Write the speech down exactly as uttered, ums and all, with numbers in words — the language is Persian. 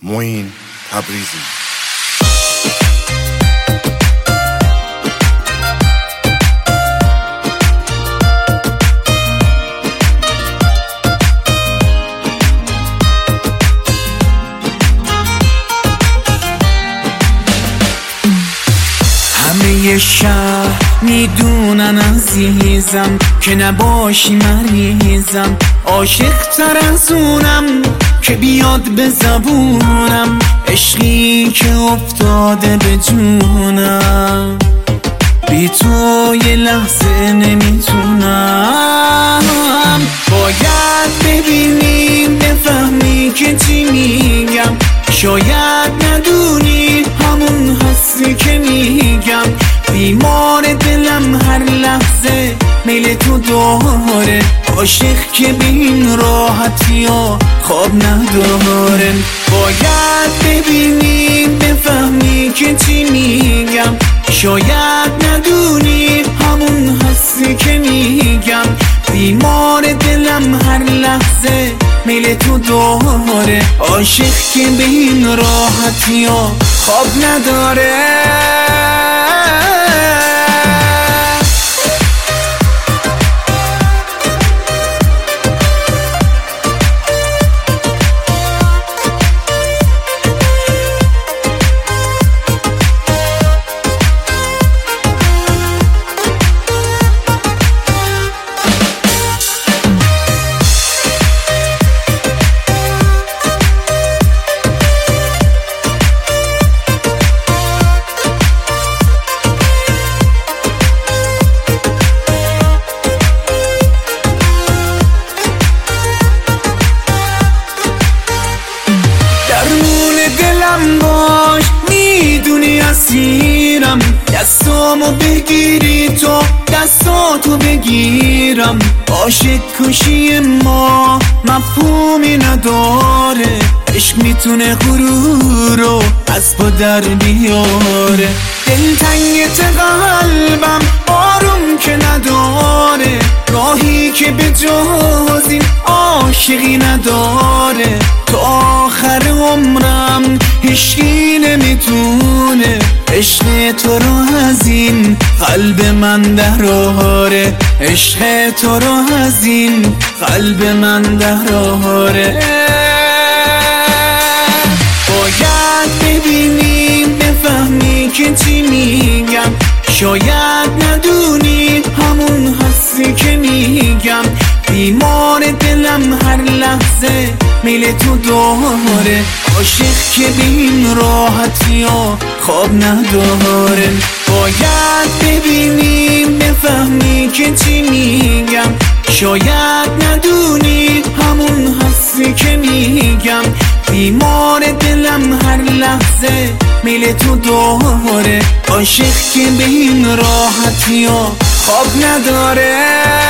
معین تبریزی. همه شهر میدونن عزیزم که نباشی مریضم، عاشق تر از اونم که بیاد به زبونم، عشقی که افتاده به جونم، بی تو یه لحظه نمیتونم. باید ببینی بفهمی که چی میگم، شاید ندونی همون هستی که میگم. بیمار دلم هر لحظه میل تو داره، عاشق که به این راحتی ها خواب نداره. باید ببینی بفهمی که چی میگم، شاید ندونی همون هستی که میگم. بیمار دلم هر لحظه میل تو داره، عاشق که به این راحتی ها خواب نداره. باش میدونی اسیرم، دستامو بگیری تو دستاتو بگیرم. عاشق کشی ما مفهومی نداره، عشق میتونه غرور رو از پا در بیاره. دلتنگت قلبم آروم که نداره، راهی که به جز این عاشقی نداره. تا آخر عمرم هیچکی نمیتونه عشق تو رو از این قلب من دراره، عشق تو رو از این قلب من دراره. باید ببینی بفهمی که چی میگم، شاید ندونی همون هستی که میگم. بیمار دلم هر لحظه میل تو داره، عاشق که به این راحتی ها خواب نداره. باید ببینی بفهمی که چی میگم، شاید ندونی همون هستی که میگم. بیمار دلم هر لحظه میل تو داره، عاشق که به این راحتی ها خواب نداره.